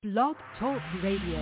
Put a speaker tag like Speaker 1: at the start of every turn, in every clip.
Speaker 1: Blog Talk Radio.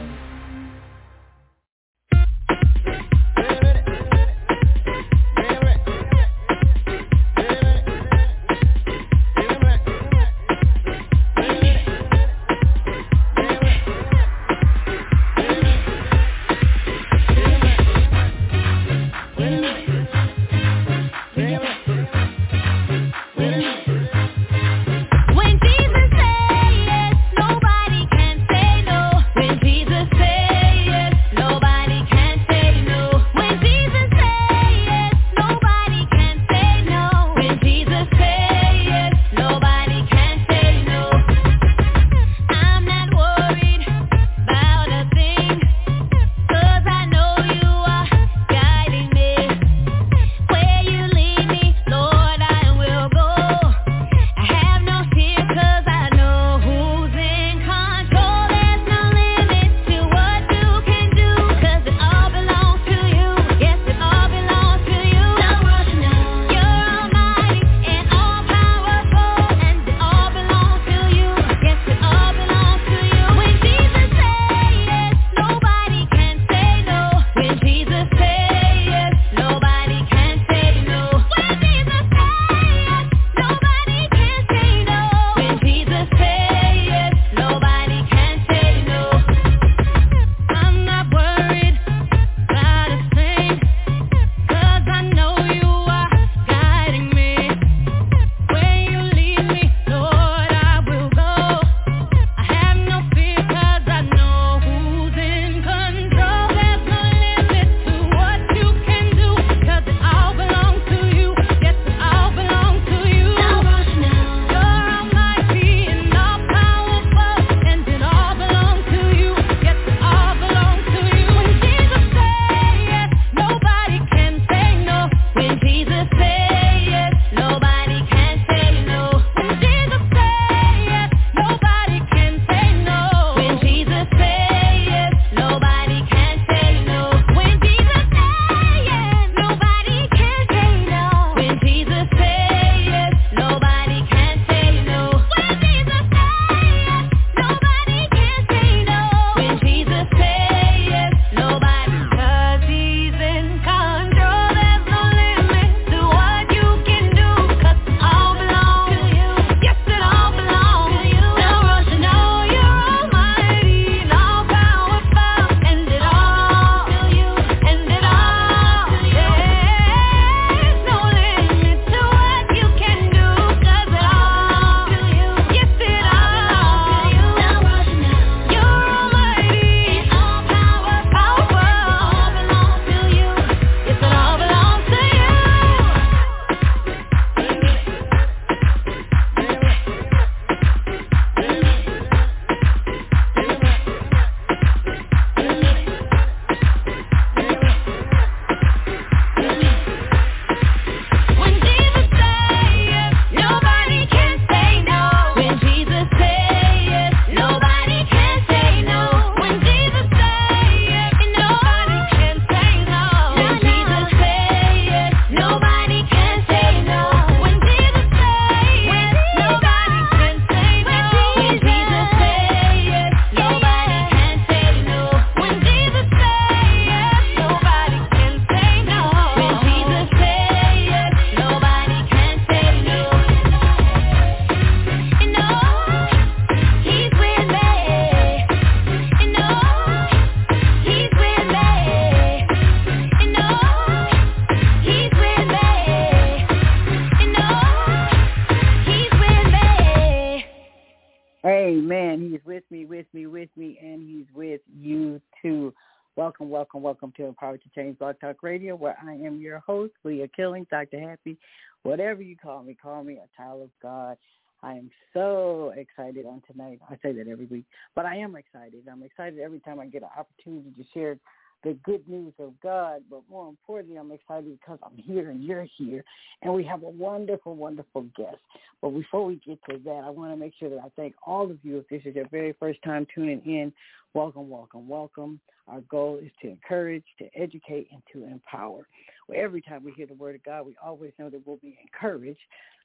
Speaker 2: Welcome to Empowered to Change Blog Talk Radio, where I am your host, Leah Killing, Dr. Happy, whatever you call me a child of God. I am so excited on tonight. I say that every week, but I am excited. I'm excited every time I get an opportunity to share the good news of God, but more importantly, I'm excited because I'm here and you're here, and we have a wonderful, wonderful guest. But before we get to that, I want to make sure that I thank all of you. If this is your very first time tuning in, welcome, welcome, welcome. Our goal is to encourage, to educate, and to empower. Well, every time we hear the word of God, we always know that we'll be encouraged,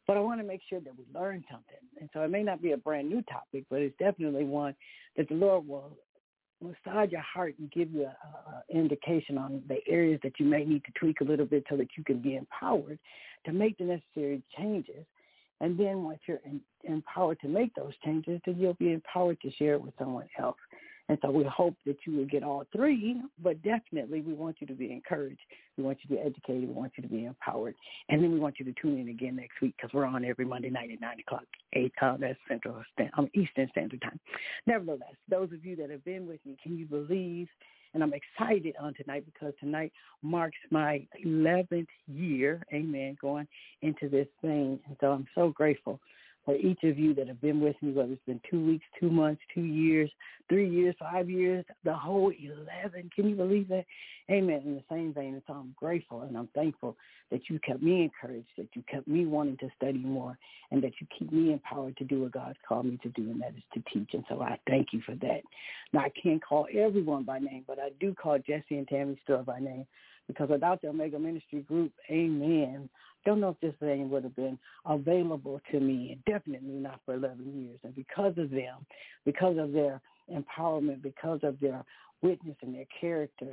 Speaker 2: But I want to make sure that we learn something. And so it may not be a brand new topic, but it's definitely one that the Lord will massage your heart and give you an indication on the areas that you may need to tweak a little bit so that you can be empowered to make the necessary changes. And then once you're empowered to make those changes, then you'll be empowered to share it with someone else. And so we hope that you will get all three, but definitely we want you to be encouraged. We want you to be educated. We want you to be empowered. And then we want you to tune in again next week because we're on every Monday night at 9 o'clock, 8 that's Eastern Standard Time. Nevertheless, those of you that have been with me, can you believe? And I'm excited on tonight because tonight marks my 11th year, amen, going into this thing. And so I'm so grateful for each of you that have been with me, whether it's been 2 weeks, 2 months, 2 years, 3 years, 5 years, the whole 11. Can you believe that? Amen. In the same vein, and so I'm grateful and I'm thankful that you kept me encouraged, that you kept me wanting to study more, and that you keep me empowered to do what God's called me to do, and that is to teach. And so I thank you for that. Now, I can't call everyone by name, but I do call Jesse and Tammy Store by name because without the Omega Ministry Group, amen, don't know if this thing would have been available to me, and definitely not for 11 years. And because of them, because of their empowerment, because of their witness and their character,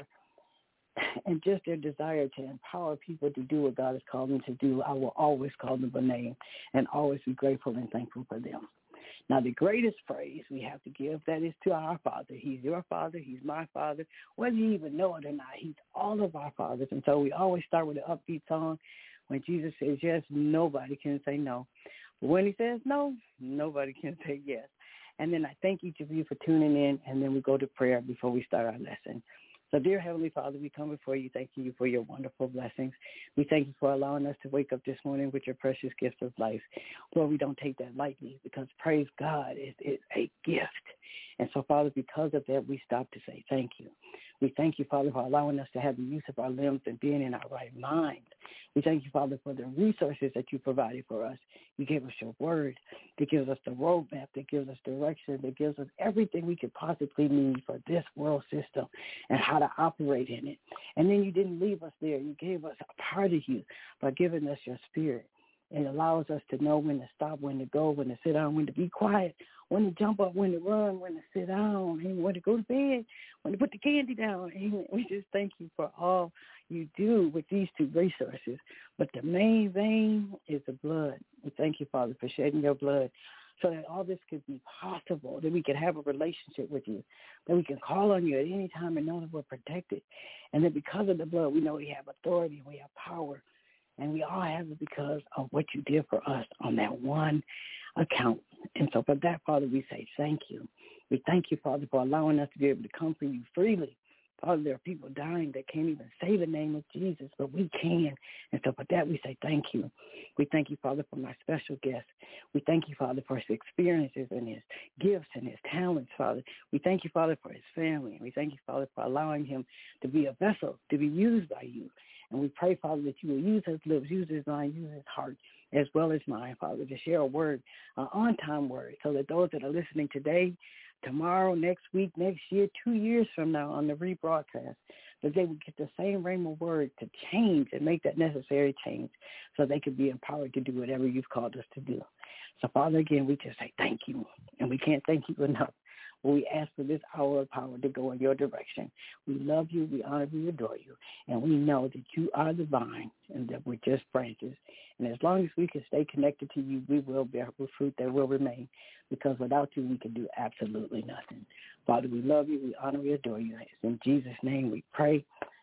Speaker 2: and just their desire to empower people to do what God has called them to do, I will always call them by name and always be grateful and thankful for them. Now, the greatest praise we have to give, that is to our Father. He's your Father. He's my Father. Whether you even know it or not, He's all of our fathers. And so we always start with an upbeat song. When Jesus says yes, nobody can say no. But when He says no, nobody can say yes. And then I thank each of you for tuning in, and then we go to prayer before we start our lesson. So, dear Heavenly Father, we come before you, thanking you for your wonderful blessings. We thank you for allowing us to wake up this morning with your precious gift of life. Lord, we don't take that lightly because, praise God, it's a gift. And so, Father, because of that, we stop to say thank you. We thank you, Father, for allowing us to have the use of our limbs and being in our right mind. We thank you, Father, for the resources that you provided for us. You gave us your word that gives us the roadmap, that gives us direction, that gives us everything we could possibly need for this world system and how to operate in it. And then you didn't leave us there. You gave us a part of you by giving us your spirit. It allows us to know when to stop, when to go, when to sit down, when to be quiet, when to jump up, when to run, when to sit down, and when to go to bed, when to put the candy down. And we just thank you for all you do with these two resources. But the main vein is the blood. We thank you, Father, for shedding your blood so that all this could be possible, that we could have a relationship with you, that we can call on you at any time and know that we're protected. And that because of the blood, we know we have authority, we have power, and we all have it because of what you did for us on that one account. And so for that, Father, we say thank you. We thank you, Father, for allowing us to be able to come to you freely. Father, there are people dying that can't even say the name of Jesus, but we can. And so for that, we say thank you. We thank you, Father, for my special guest. We thank you, Father, for his experiences and his gifts and his talents, Father. We thank you, Father, for his family. We thank you, Father, for allowing him to be a vessel, to be used by you. And we pray, Father, that you will use his lips, use his mind, use his heart, as well as mine, Father, to share a word, an on-time word, so that those that are listening today, tomorrow, next week, next year, 2 years from now on the rebroadcast, that they would get the same rhema word to change and make that necessary change so they could be empowered to do whatever you've called us to do. So, Father, again, we just say thank you, and we can't thank you enough. We ask for this hour of power to go in your direction. We love you, we honor you, we adore you, and we know that you are the vine and that we're just branches. And as long as we can stay connected to you, we will bear fruit that will remain, because without you, we can do absolutely nothing. Father, we love you, we honor, we adore you. It's in Jesus' name we pray.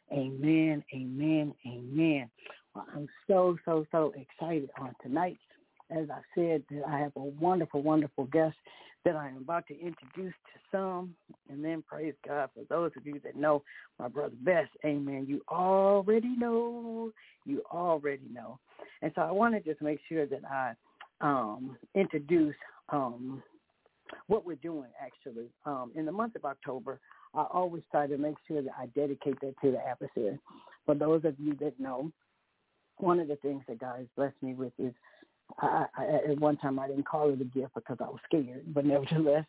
Speaker 2: Amen, amen, amen. Well, I'm so excited on tonight. As I said, that I have a wonderful, wonderful guest that I am about to introduce to some. And then praise God for those of you that know my brother Bess. Amen. You already know. You already know. And so I want to just make sure that I introduce what we're doing, actually. In the month of October, I always try to make sure that I dedicate that to the adversary. For those of you that know, one of the things that God has blessed me with is I at one time I didn't call it a gift because I was scared, but nevertheless,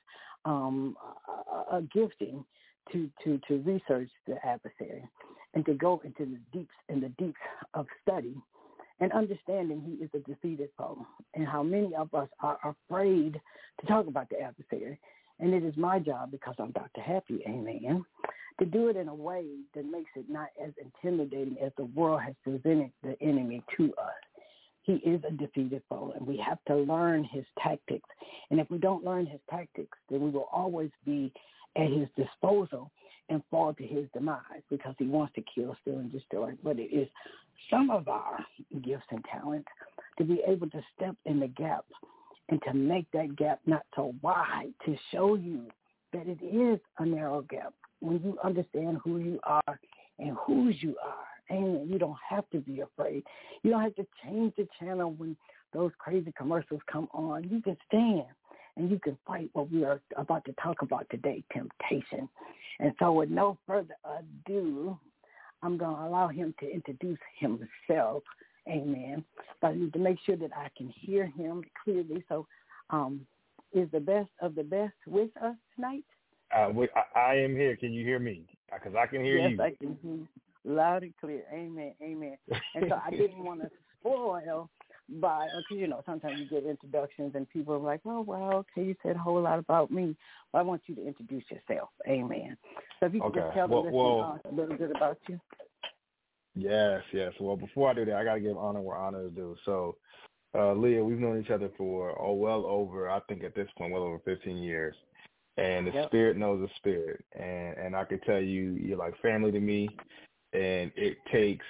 Speaker 2: a gifting to research the adversary and to go into the deeps of study and understanding he is a defeated foe, and how many of us are afraid to talk about the adversary. And it is my job, because I'm Dr. Happy, amen, to do it in a way that makes it not as intimidating as the world has presented the enemy to us. He is a defeated foe, and we have to learn his tactics. And if we don't learn his tactics, then we will always be at his disposal and fall to his demise, because he wants to kill, steal, and destroy. But it is some of our gifts and talents to be able to step in the gap and to make that gap not so wide, to show you that it is a narrow gap. When you understand who you are and whose you are, and you don't have to be afraid. You don't have to change the channel when those crazy commercials come on. You can stand and you can fight what we are about to talk about today, temptation. And so with no further ado, I'm going to allow him to introduce himself, amen. But I need to make sure that I can hear him clearly. So is the best of the best with us tonight?
Speaker 1: I am here. Can you hear me? Because I can hear you.
Speaker 2: Yes, I can hear you loud and clear. Amen, amen. And so I didn't want to spoil by, because, you know, sometimes you get introductions and people are like, oh, well, okay, you said a whole lot about me. But I want you to introduce yourself. Amen. So if you could just tell the listeners a little bit about you.
Speaker 1: Yes. Well, before I do that, I got to give honor where honor is due. So, Leah, we've known each other for, well over, I think at this point, well over 15 years. And the spirit knows the spirit. And I can tell you, you're like family to me. And it takes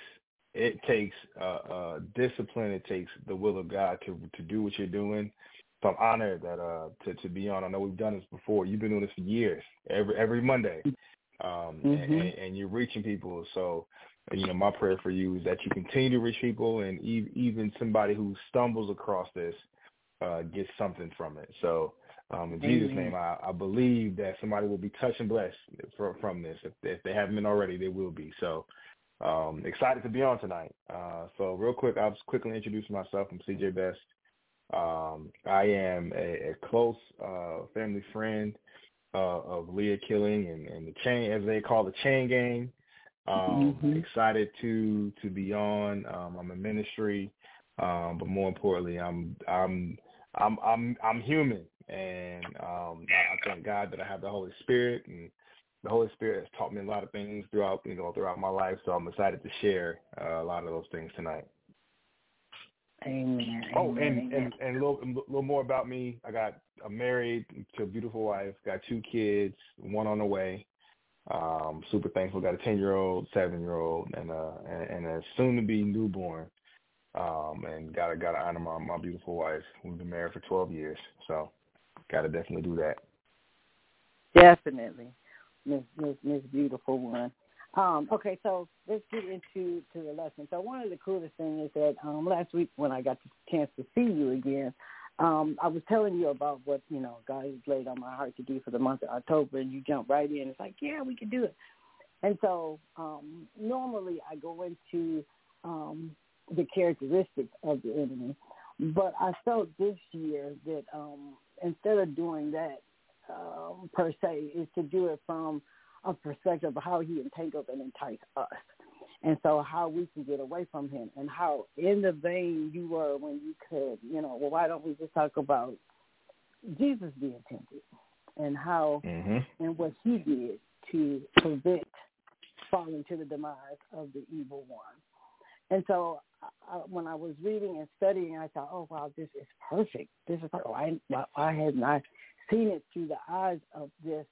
Speaker 1: discipline. It takes the will of God to do what you're doing. So I'm honored that to be on. I know we've done this before. You've been doing this for years, every Monday, and you're reaching people. So, you know, my prayer for you is that you continue to reach people, and even somebody who stumbles across this gets something from it. So, in Jesus' name, I believe that somebody will be touched and blessed from this. If they haven't been already, they will be. So excited to be on tonight. So real quick, I'll just quickly introduce myself. I'm CJ Best. I am a close family friend of Leah Killing and the chain, as they call the Chain Gang. Excited to be on. I'm in ministry, but more importantly, I'm human. And I thank God that I have the Holy Spirit, and the Holy Spirit has taught me a lot of things throughout my life. So I'm excited to share a lot of those things tonight.
Speaker 2: Amen.
Speaker 1: Oh, and a little more about me. I'm married to a beautiful wife. Got 2 kids, 1 on the way. Super thankful. Got a 10-year-old, 7-year-old, and a soon-to-be newborn. And gotta honor my beautiful wife. We've been married for 12 years, so gotta definitely do that.
Speaker 2: Definitely, Miss Beautiful One. Okay, so let's get into the lesson. So one of the coolest things is that last week when I got the chance to see you again, I was telling you about what, you know, God has laid on my heart to do for the month of October, and you jumped right in. It's like, yeah, we can do it. And so normally I go into the characteristics of the enemy, but I felt this year that instead of doing that per se, is to do it from a perspective of how he entangles and entices us. And so how we can get away from him, and how in the vein you were when you could, you know, well, why don't we just talk about Jesus being tempted and how and what he did to prevent falling to the demise of the evil one. And so when I was reading and studying, I thought, oh, wow, this is perfect. This is perfect. I had not seen it through the eyes of this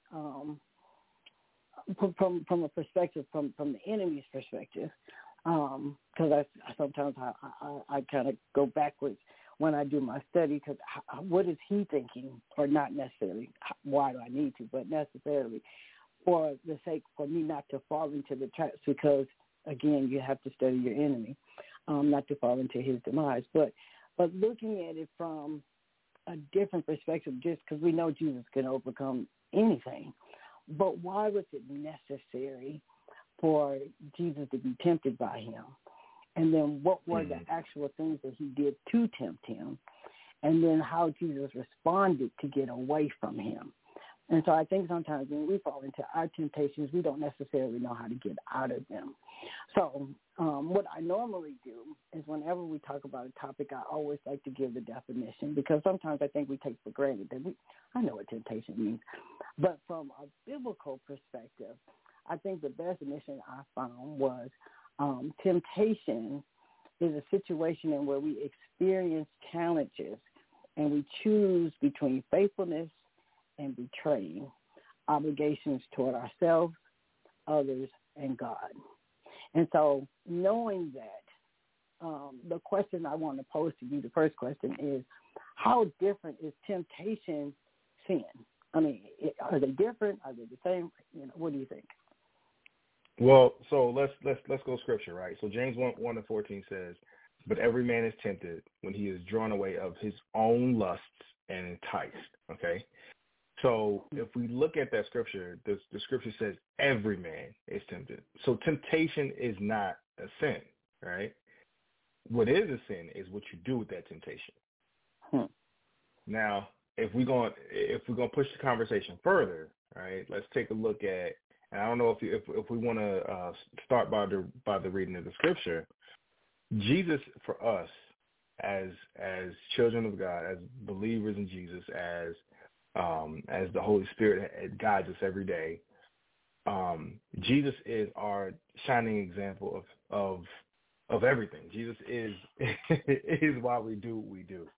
Speaker 2: from a perspective, from the enemy's perspective, because sometimes I kind of go backwards when I do my study, because what is he thinking, or not necessarily why do I need to, but necessarily for the sake for me not to fall into the traps, because, again, you have to study your enemy, not to fall into his demise. But looking at it from a different perspective, just because we know Jesus can overcome anything. But why was it necessary for Jesus to be tempted by him? And then what were the actual things that he did to tempt him? And then how Jesus responded to get away from him. And so I think sometimes when we fall into our temptations, we don't necessarily know how to get out of them. So what I normally do is whenever we talk about a topic, I always like to give the definition, because sometimes I think we take for granted that I know what temptation means. But from a biblical perspective, I think the best definition I found was temptation is a situation in where we experience challenges and we choose between faithfulness and betraying obligations toward ourselves, others, and God. And so knowing that, the question I want to pose to you, the first question is, how different is temptation sin? I mean, are they different? Are they the same? What do you think?
Speaker 1: Well, so let's go scripture, right? So James 1:14 says, "But every man is tempted when he is drawn away of his own lusts and enticed." Okay? So if we look at that scripture, the scripture says every man is tempted. So temptation is not a sin, right? What is a sin is what you do with that temptation. Now, if we're going to push the conversation further, right? Let's take a look at, and I don't know if we want to start by the reading of the scripture. Jesus, for us as children of God, as believers in Jesus, as the Holy Spirit guides us every day, Jesus is our shining example of everything. Jesus is why we do what we do.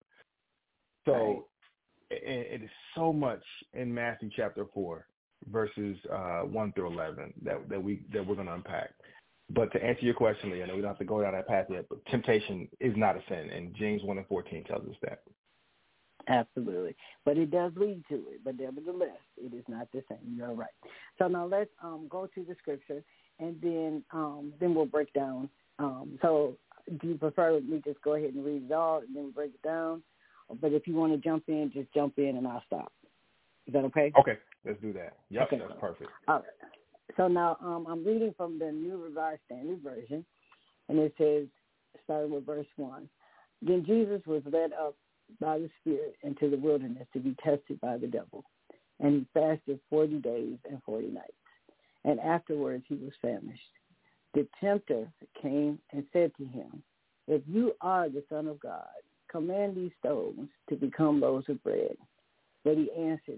Speaker 1: So it is so much in Matthew chapter 4, verses 1 through 11 that we're going to unpack. But to answer your question, Leah, I know we don't have to go down that path yet, but temptation is not a sin, and James 1:14 tells us that.
Speaker 2: Absolutely. But it does lead to it. But nevertheless, it is not the same. You're right. So now let's go to the scripture, and then we'll break down. So do you prefer me just go ahead and read it all, and then we break it down? But if you want to jump in, just jump in, and I'll stop. Is that okay?
Speaker 1: Okay. Let's do that. Yep, okay. That's perfect.
Speaker 2: All right. So now I'm reading from the New Revised Standard Version, and it says, starting with verse 1, "Then Jesus was led up by the Spirit into the wilderness to be tested by the devil. And he fasted 40 days and 40 nights. And afterwards he was famished. The tempter came and said to him, 'If you are the Son of God, command these stones to become loaves of bread.' But he answered,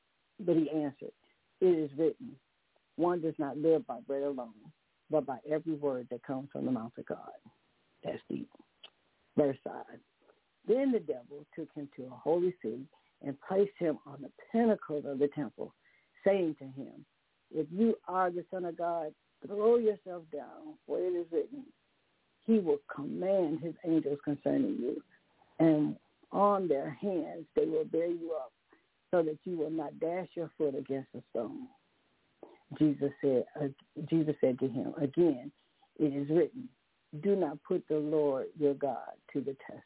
Speaker 2: 'It is written, one does not live by bread alone, but by every word that comes from the mouth of God.'" That's deep. Verse 5. "Then the devil took him to a holy city and placed him on the pinnacle of the temple, saying to him, 'If you are the Son of God, throw yourself down, for it is written, He will command His angels concerning you, and on their hands they will bear you up, so that you will not dash your foot against a stone.' Jesus said to him, 'Again, it is written, do not put the Lord your God to the test.'"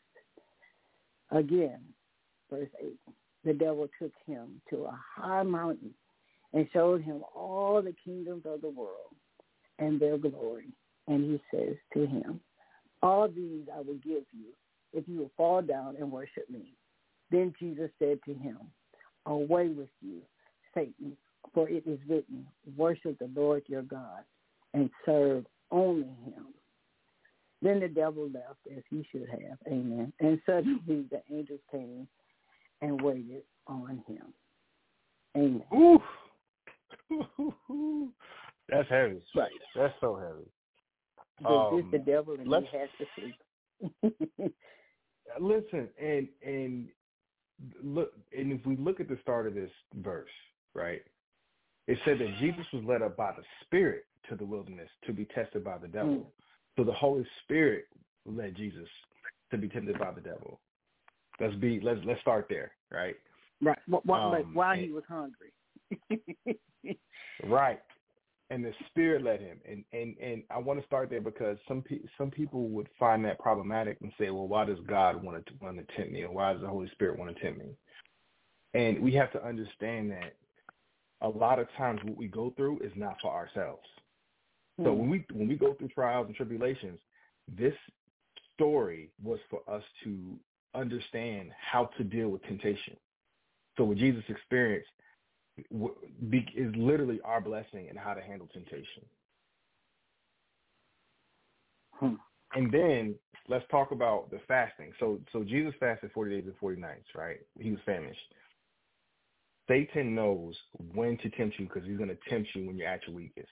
Speaker 2: Again, verse 8, "The devil took him to a high mountain and showed him all the kingdoms of the world and their glory. And he says to him, 'All these I will give you if you will fall down and worship me.' Then Jesus said to him, 'Away with you, Satan, for it is written, worship the Lord your God and serve only him.' Then the devil left as he should have." Amen. "And suddenly the angels came and waited on him." Amen.
Speaker 1: Ooh. That's heavy.
Speaker 2: Right.
Speaker 1: That's so heavy.
Speaker 2: It's the devil, and he has to sleep.
Speaker 1: Listen, and look, and if we look at the start of this verse, right, it said that Jesus was led up by the Spirit to the wilderness to be tested by the devil. So the Holy Spirit led Jesus to be tempted by the devil. Let's start there, right?
Speaker 2: Right. While he was hungry.
Speaker 1: Right. And the Spirit led him. And I want to start there because some people would find that problematic and say, well, why does God want to tempt me? Or why does the Holy Spirit want to tempt me? And we have to understand that a lot of times what we go through is not for ourselves. So when we go through trials and tribulations, this story was for us to understand how to deal with temptation. So what Jesus experienced, is literally our blessing and how to handle temptation. And then let's talk about the fasting. So Jesus fasted 40 days and 40 nights, right? He was famished. Satan knows when to tempt you because he's going to tempt you when you're at your weakest.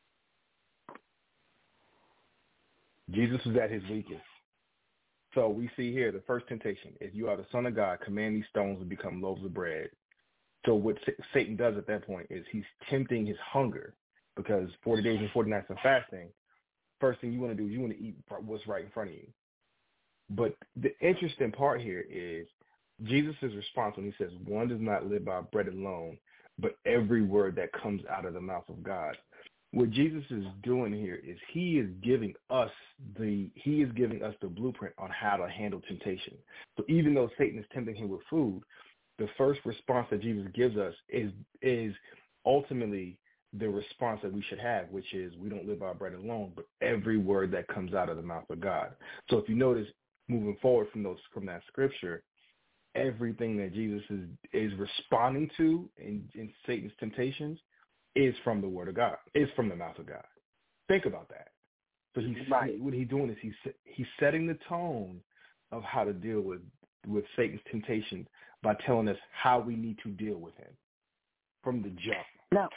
Speaker 1: Jesus was at his weakest. So we see here the first temptation. If you are the Son of God, command these stones to become loaves of bread. So what Satan does at that point is he's tempting his hunger, because 40 days and 40 nights of fasting, first thing you want to do is you want to eat what's right in front of you. But the interesting part here is Jesus' response when he says, one does not live by bread alone, but every word that comes out of the mouth of God. What Jesus is doing here is he is giving us the blueprint on how to handle temptation. So even though Satan is tempting him with food, the first response that Jesus gives us is ultimately the response that we should have, which is we don't live by bread alone, but every word that comes out of the mouth of God. So if you notice, moving forward from that scripture, everything that Jesus is responding to in Satan's temptations is from the word of God, is from the mouth of God. Think about that. So what he's doing is he's setting the tone of how to deal with Satan's temptations by telling us how we need to deal with him from the jump.
Speaker 2: Now,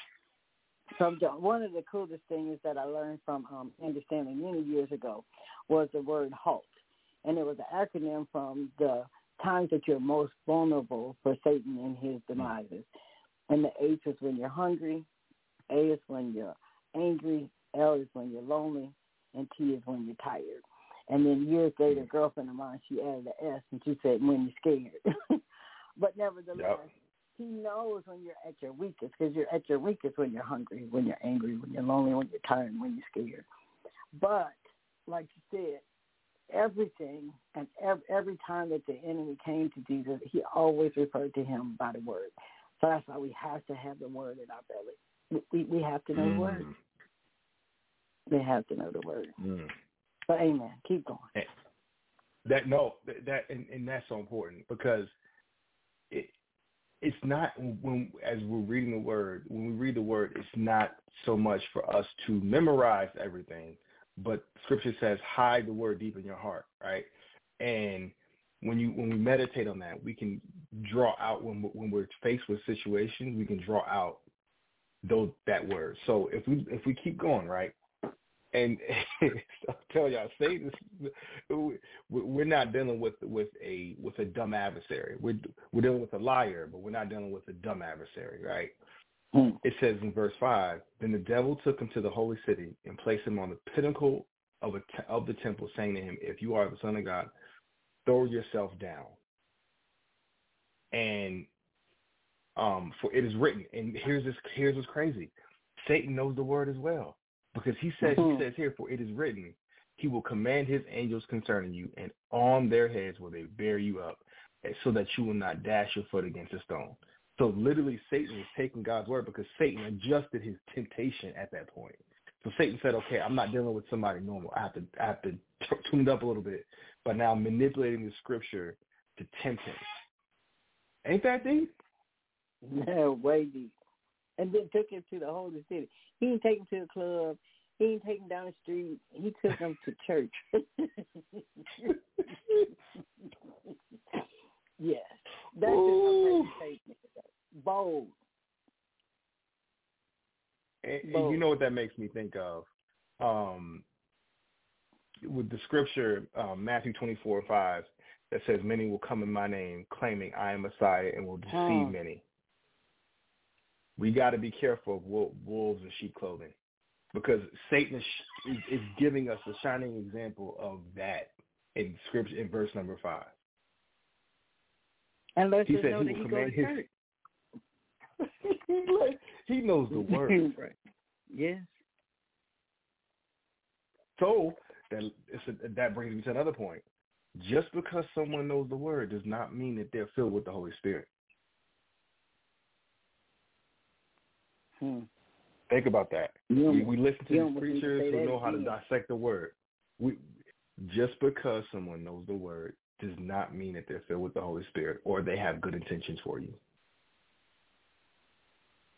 Speaker 2: one of the coolest things that I learned from understanding many years ago was the word HALT. And it was an acronym from the times that you're most vulnerable for Satan and his demises. And the H is when you're hungry, A is when you're angry, L is when you're lonely, and T is when you're tired. And then years later, a girlfriend of mine, she added an S, and she said, when you're scared. But nevertheless, he knows when you're at your weakest, because you're at your weakest when you're hungry, when you're angry, when you're lonely, when you're tired, and when you're scared. But, like you said, everything and every time that the enemy came to Jesus, he always referred to him by the word. So that's why we have to have the word in our belly. We have to know the word. We have to know the word. But amen. Keep going.
Speaker 1: And that's so important, because it's not as we're reading the word, when we read the word, it's not so much for us to memorize everything, but Scripture says hide the word deep in your heart, right? And when we meditate on that, we can draw out when we're faced with situations, we can draw out that word. So if we keep going, right, and I'll tell y'all, Satan, we're not dealing with a dumb adversary. We're dealing with a liar, but we're not dealing with a dumb adversary, right? It says in verse 5, then the devil took him to the holy city and placed him on the pinnacle of the temple, saying to him, if you are the Son of God, throw yourself down. And for it is written, and here's what's crazy. Satan knows the word as well, because he says here, for it is written, he will command his angels concerning you, and on their heads will they bear you up, so that you will not dash your foot against a stone. So literally Satan was taking God's word, because Satan adjusted his temptation at that point. So Satan said, okay, I'm not dealing with somebody normal. I have to tune it up a little bit, but now I'm manipulating the scripture to tempt him. Ain't that deep?
Speaker 2: No, way deep. And then took him to the holy city. He didn't take him to the club. He didn't take him down the street. He took him to church. Yes. That's just a statement. Bold.
Speaker 1: And you know what that makes me think of? With the scripture, Matthew 24:5, that says, many will come in my name, claiming I am Messiah, and will deceive many. We got to be careful of wolves in sheep clothing, because Satan is giving us a shining example of that in scripture in verse number 5.
Speaker 2: And let's
Speaker 1: he
Speaker 2: just
Speaker 1: said
Speaker 2: know
Speaker 1: he
Speaker 2: that
Speaker 1: will
Speaker 2: he
Speaker 1: command
Speaker 2: goes to church.
Speaker 1: He knows the word.
Speaker 2: Right. Yes.
Speaker 1: So that brings me to another point. Just because someone knows the word does not mean that they're filled with the Holy Spirit. Think about that. We listen to these preachers who know how to dissect the word. Just because someone knows the word does not mean that they're filled with the Holy Spirit or they have good intentions for you.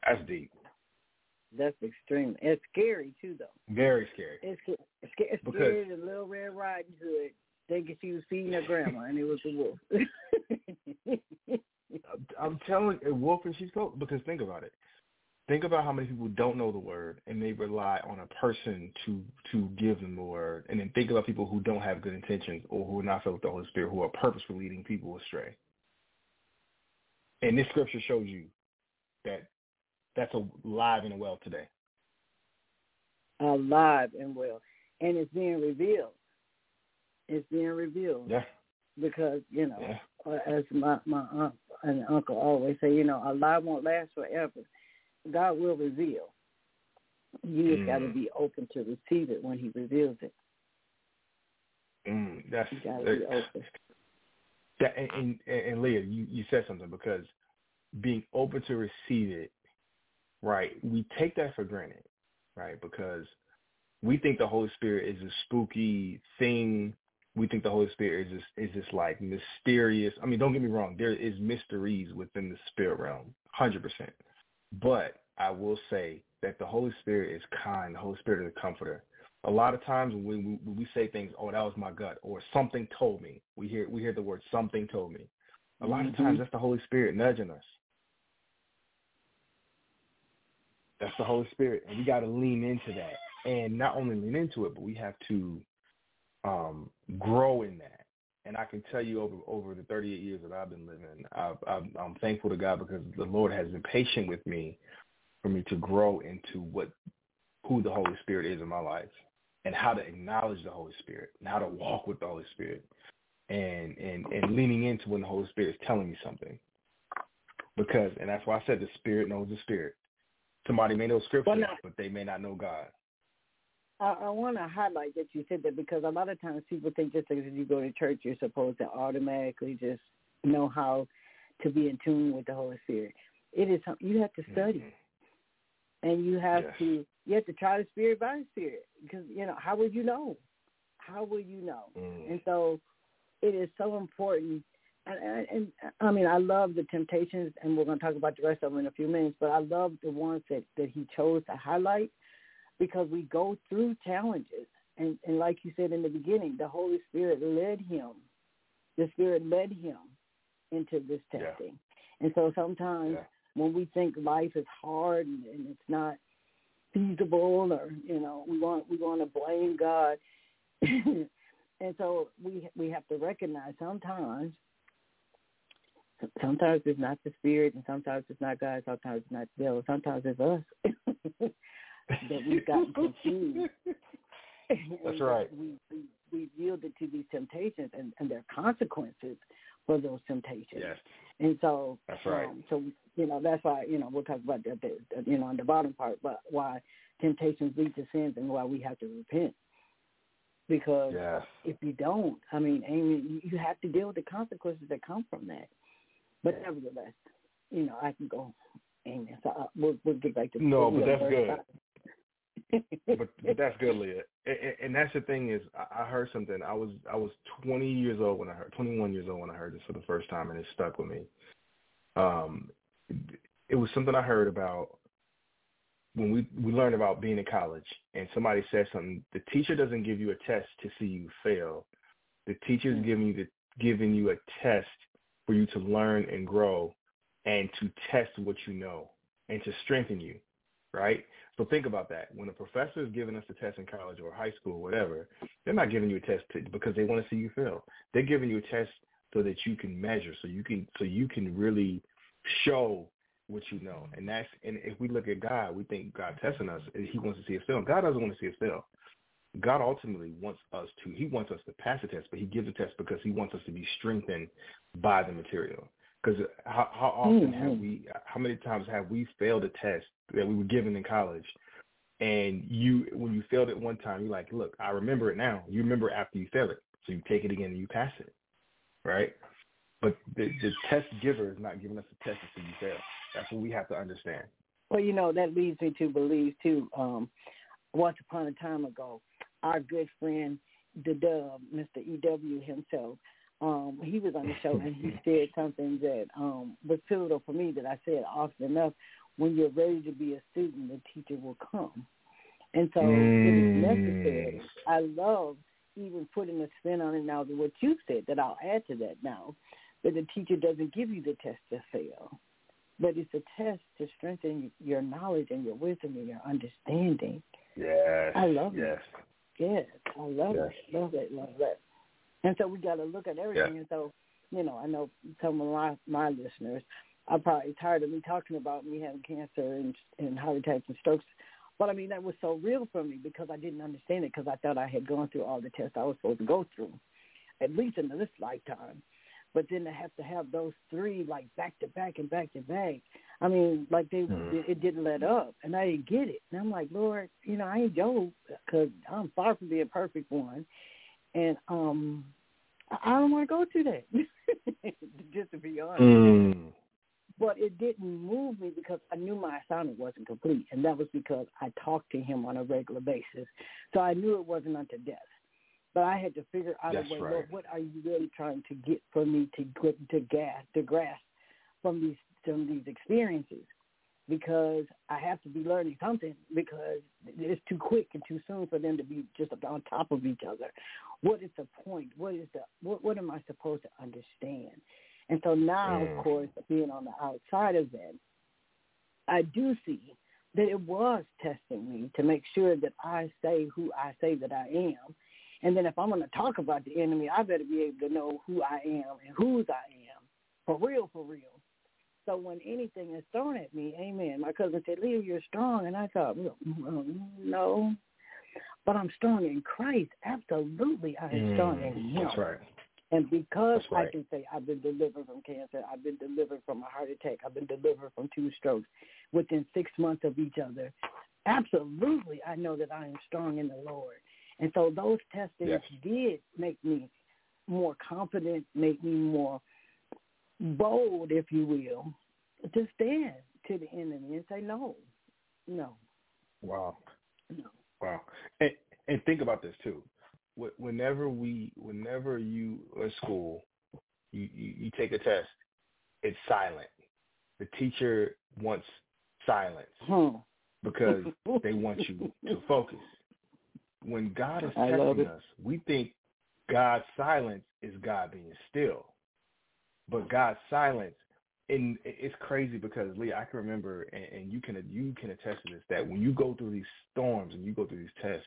Speaker 1: That's deep.
Speaker 2: That's extreme. It's scary too, though.
Speaker 1: Very scary.
Speaker 2: It's scary. The Little Red Riding Hood thinking she was feeding her grandma, and it was a wolf.
Speaker 1: I'm telling you, a wolf in sheep's clothing. Because think about it. Think about how many people don't know the word and they rely on a person to give them the word. And then think about people who don't have good intentions or who are not filled with the Holy Spirit, who are purposefully leading people astray. And this scripture shows you that that's alive and well today.
Speaker 2: Alive and well. And it's being revealed. It's being revealed.
Speaker 1: Yeah.
Speaker 2: Because, as my aunt and uncle always say, a lie won't last forever. God will reveal. You just got to be open to receive it when he reveals it. You got to be open.
Speaker 1: And Leah, you said something, because being open to receive it, right, we take that for granted, right, because we think the Holy Spirit is a spooky thing. We think the Holy Spirit is this like mysterious. I mean, don't get me wrong. There is mysteries within the spirit realm, 100%. But I will say that the Holy Spirit is kind. The Holy Spirit is a comforter. A lot of times when we say things, oh, that was my gut, or something told me. We hear the word something told me. A lot of times that's the Holy Spirit nudging us. That's the Holy Spirit, and we got to lean into that. And not only lean into it, but we have to grow in that. And I can tell you over the 38 years that I've been living, I'm thankful to God because the Lord has been patient with me for me to grow into who the Holy Spirit is in my life and how to acknowledge the Holy Spirit and how to walk with the Holy Spirit and leaning into when the Holy Spirit is telling me something. And that's why I said the Spirit knows the Spirit. Somebody may know Scripture, but they may not know God.
Speaker 2: I want to highlight that you said that because a lot of times people think just because you go to church, you're supposed to automatically just know how to be in tune with the Holy Spirit. It is something you have to study, and you have to try the Spirit by the Spirit because how would you know? How will you know? And so it is so important. And I mean, I love the temptations, and we're going to talk about the rest of them in a few minutes. But I love the ones that he chose to highlight. Because we go through challenges. And like you said in the beginning, the Holy Spirit led him. The Spirit led him into this testing. Yeah. And so sometimes when we think life is hard and it's not feasible or, we want to blame God. And so we have to recognize sometimes it's not the Spirit and sometimes it's not God, sometimes it's not the devil, sometimes it's us. That we've gotten confused.
Speaker 1: That's right.
Speaker 2: We've yielded to these temptations and there are consequences for those temptations.
Speaker 1: Yes.
Speaker 2: And so
Speaker 1: that's right.
Speaker 2: That's why, we'll talk about that, on the bottom part, but why temptations lead to sins and why we have to repent. Because if you don't, you have to deal with the consequences that come from that. But nevertheless, I can go. Amen. So we'll get back to
Speaker 1: but that's good. but that's good, Leah. And that's the thing is, I heard something. I was 21 years old when I heard this for the first time, and it stuck with me. It was something I heard about when we learned about being in college, and somebody said something. The teacher doesn't give you a test to see you fail. The teacher's giving you a test for you to learn and grow, and to test what you know and to strengthen you, right? So think about that. When a professor is giving us a test in college or high school, whatever, they're not giving you a test because they want to see you fail. They're giving you a test so that you can measure, so you can really show what you know. And if we look at God, we think God testing us. He wants to see us fail. God doesn't want to see us fail. God ultimately wants us to pass the test, but he gives a test because he wants us to be strengthened by the material. Because how often how many times have we failed a test that we were given in college, and when you failed it one time, you're like, look, I remember it now. You remember after you fail it, so you take it again and you pass it, right? But the test giver is not giving us a test until you fail. That's what we have to understand.
Speaker 2: Well, that leads me to believe too. Once upon a time ago, our good friend, the Dove, Mr. E.W. himself, he was on the show and he said something that was pivotal for me that I said often enough when you're ready to be a student, the teacher will come. And so it is necessary. I love even putting a spin on it now to what you said, that I'll add to that now, that the teacher doesn't give you the test to fail, but it's a test to strengthen your knowledge and your wisdom and your understanding.
Speaker 1: Yes.
Speaker 2: I love
Speaker 1: it.
Speaker 2: Yes, I love it. Love it. And so we got to look at everything.
Speaker 1: Yeah.
Speaker 2: And so, I know some of my listeners are probably tired of me talking about me having cancer and heart attacks and strokes. But, I mean, that was so real for me because I didn't understand it because I thought I had gone through all the tests I was supposed to go through, at least in this lifetime. But then to have those three, like, back to back and back to back, I mean, like, it didn't let up. And I didn't get it. And I'm like, Lord, I ain't Job because I'm far from being a perfect one. And I don't want to go through that, just to be honest. But it didn't move me because I knew my assignment wasn't complete, and that was because I talked to him on a regular basis. So I knew it wasn't unto death. But I had to figure out a way,
Speaker 1: right.
Speaker 2: Lord, what are you really trying to get from me to grasp from these experiences? Because I have to be learning something because it's too quick and too soon for them to be just on top of each other. What is the point? What am I supposed to understand? And so now, of course, being on the outside of that, I do see that it was testing me to make sure that I say who I say that I am. And then if I'm going to talk about the enemy, I better be able to know who I am and whose I am, for real, for real. So when anything is thrown at me, amen, my cousin said, Leah, you're strong. And I thought, no, but I'm strong in Christ. Absolutely, I am strong in him.
Speaker 1: That's right.
Speaker 2: And because I can say I've been delivered from cancer, I've been delivered from a heart attack, I've been delivered from 2 strokes within 6 months of each other, absolutely I know that I am strong in the Lord. And so those testings did make me more confident, make me more bold, if you will, to stand to the enemy and say no.
Speaker 1: Wow.
Speaker 2: No.
Speaker 1: Wow. And think about this too. Whenever you are at school, you take a test, it's silent. The teacher wants silence because they want you to focus. When God is testing us, we think God's silence is God being still. But God's silence, and it's crazy because, Leah, I can remember, and you can attest to this, that when you go through these storms and you go through these tests,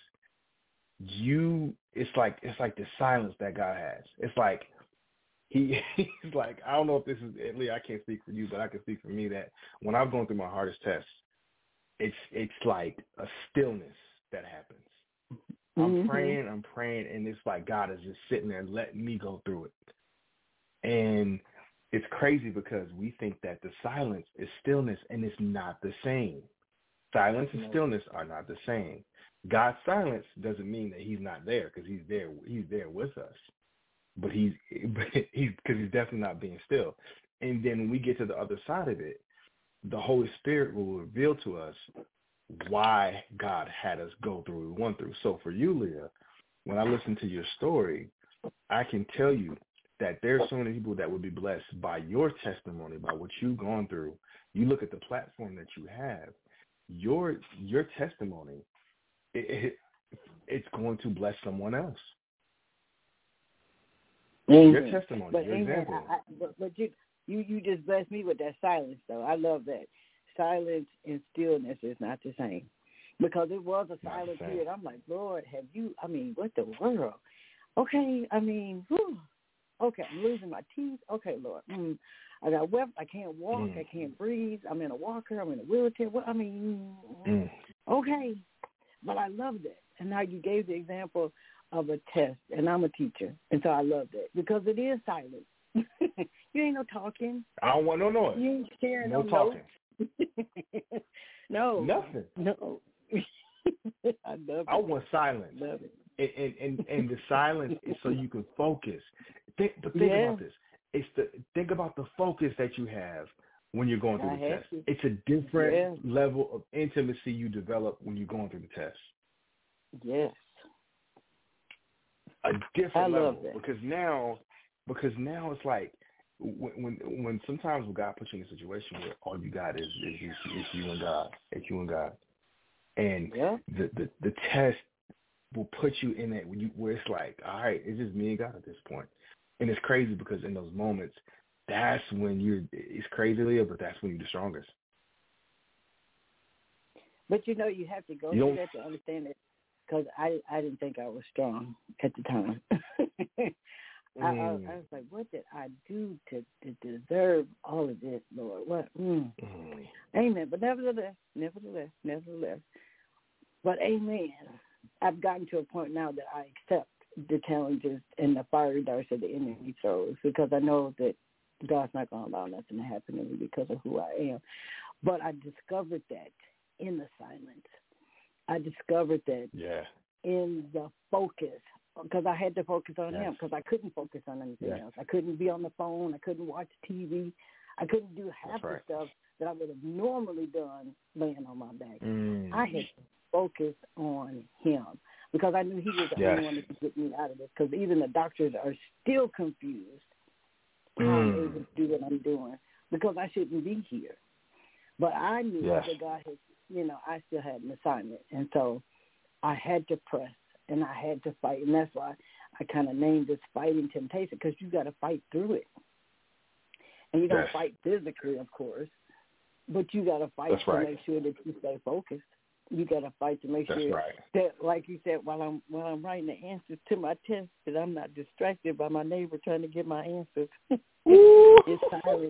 Speaker 1: it's like the silence that God has. It's like he's like, I don't know if this is, Leah, I can't speak for you, but I can speak for me that when I'm going through my hardest tests, it's like a stillness that happens. I'm praying, and it's like God is just sitting there letting me go through it. And it's crazy because we think that the silence is stillness, and it's not the same. Silence and stillness are not the same. God's silence doesn't mean that he's not there, because he's there. He's there with us, but he's definitely not being still. And then when we get to the other side of it, the Holy Spirit will reveal to us why God had us go through what we went through. So for you, Leah, when I listen to your story, I can tell you that there are so many people that would be blessed by your testimony, by what you've gone through. You look at the platform that you have, your testimony, it's going to bless someone else. Your testimony, your example.
Speaker 2: But you just blessed me with that silence, though. I love that. Silence and stillness is not the same. Because it was a silent period. I'm like, Lord, what the world? Okay, okay, I'm losing my teeth. Okay, Lord. I got wet. I can't walk. I can't breathe. I'm in a walker. I'm in a wheelchair. Okay. But I loved it. And now you gave the example of a test, and I'm a teacher, and so I loved it because it is silent. You ain't no talking.
Speaker 1: I don't want no noise.
Speaker 2: You ain't sharing
Speaker 1: no talking.
Speaker 2: No.
Speaker 1: Nothing.
Speaker 2: No. I love it.
Speaker 1: I want silence.
Speaker 2: Love it.
Speaker 1: And the silence is so you can focus. Think about this. Think about the focus that you have when you're going through the test. It's a different level of intimacy you develop when you're going through the test.
Speaker 2: Yes.
Speaker 1: A different level. Because now it's like when sometimes when God puts you in a situation where all you got is you and God, it's you and God, and the test will put you in that where it's like, all right, it's just me and God at this point, and it's crazy because in those moments, that's when it's crazy, Leah, but that's when you're the strongest.
Speaker 2: But you have to go through that to understand it, because I didn't think I was strong at the time. I was like, what did I do to deserve all of this, Lord? What? Amen. But nevertheless. But amen. I've gotten to a point now that I accept the challenges and the fiery darts of the enemy throws, because I know that God's not going to allow nothing to happen to me because of who I am. But I discovered that in the silence. I discovered that in the focus, because I had to focus on him, because I couldn't focus on anything else. I couldn't be on the phone. I couldn't watch TV. I couldn't do half the stuff that I would have normally done laying on my back. I had to focus on him, because I knew he was the only one that could get me out of this, because even the doctors are still confused how I'm able to do what I'm doing, because I shouldn't be here. But I knew that God had, I still had an assignment. And so I had to press and I had to fight. And that's why I kind of named this Fighting Temptation, because you got to fight through it. And you don't fight physically, of course, but you got to fight to make sure that you stay focused. You got to fight to make sure that, like you said, while I'm writing the answers to my test, that I'm not distracted by my neighbor trying to get my answers. It's silent.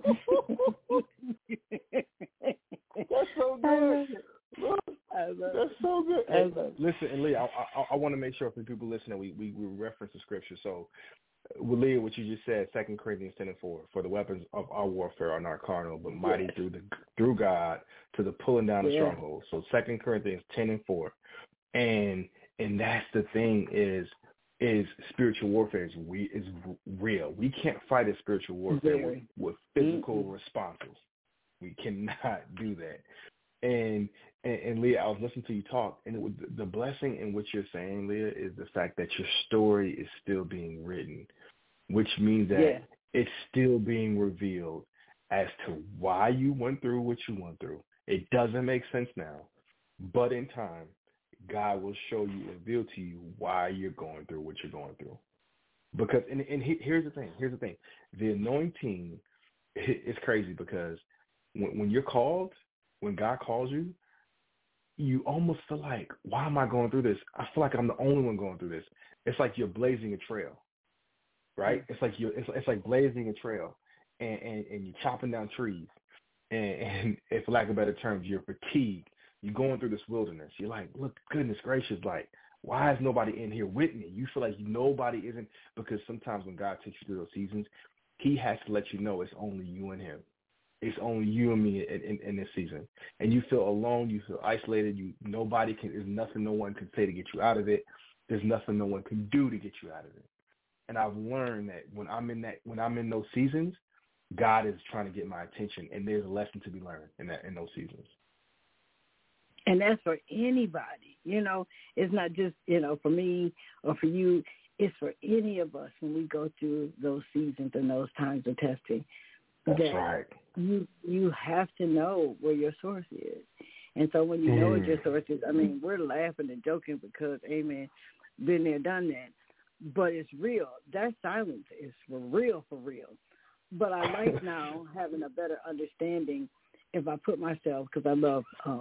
Speaker 1: That's so good. That's so good. Hey, listen, and Leah, I want to make sure for people listening, we reference the scripture. So, with Leah, what you just said, 2 Corinthians 10:4, for the weapons of our warfare are not carnal, but mighty through God to the pulling down of strongholds. So 2 Corinthians 10:4, and that's the thing is spiritual warfare is real. We can't fight a spiritual warfare with physical responses. We cannot do that. And Leah, I was listening to you talk, and the blessing in what you're saying, Leah, is the fact that your story is still being written, which means that it's still being revealed as to why you went through what you went through. It doesn't make sense now, but in time, God will show you, reveal to you why you're going through what you're going through. Because, and here's the thing, the anointing is crazy, because when you're called, when God calls you, you almost feel like, why am I going through this? I feel like I'm the only one going through this. It's like you're blazing a trail, right? It's like blazing a trail, and you're chopping down trees, and for lack of better terms, you're fatigued. You're going through this wilderness. You're like, look, goodness gracious, like, why is nobody in here with me? You feel like nobody isn't, because sometimes when God takes you through those seasons, he has to let you know it's only you and him. It's only you and me in this season. And you feel alone. You feel isolated. There's nothing no one can say to get you out of it. There's nothing no one can do to get you out of it. And I've learned that when I'm in those seasons, God is trying to get my attention, and there's a lesson to be learned in those seasons.
Speaker 2: And that's for anybody. It's not just, for me or for you. It's for any of us when we go through those seasons and those times of testing.
Speaker 1: That's right.
Speaker 2: You have to know where your source is. And so when you know what your source is, I mean, we're laughing and joking because, amen, been there, done that. But it's real. That silence is for real. But I like now having a better understanding if I put myself, because I love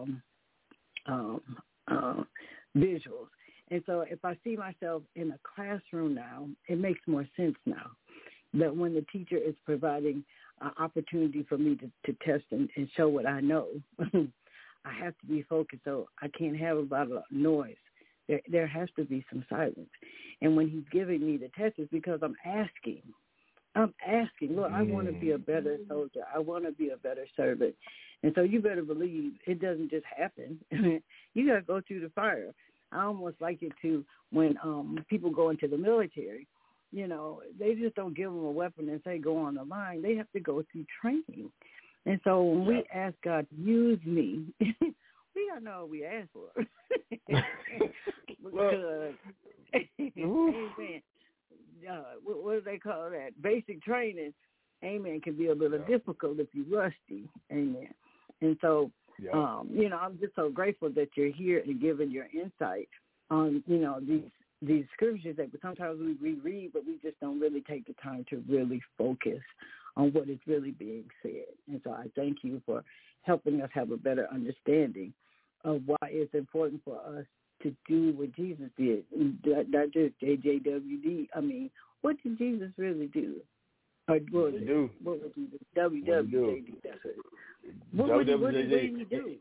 Speaker 2: visuals. And so if I see myself in a classroom now, it makes more sense now that when the teacher is providing an opportunity for me to test and show what I know, I have to be focused. So I can't have a lot of noise. There has to be some silence. And when he's giving me the test, it's because I'm asking, Lord, I want to be a better soldier. I want to be a better servant. And so you better believe it doesn't just happen. You got to go through the fire. I almost like it to when people go into the military, they just don't give them a weapon and say, go on the line. They have to go through training. And so when we ask God to use me, we got to know what we ask for. Because, amen, what do they call that? Basic training amen, can be a little difficult if you're rusty, amen. And so, I'm just so grateful that you're here and giving your insight on, these scriptures that sometimes we read, but we just don't really take the time to really focus on what is really being said. And so I thank you for helping us have a better understanding of why it's important for us to do what Jesus did, not just JJWD. I mean, what did Jesus really do? Or what did he do? WWJD. That's it. What did he do?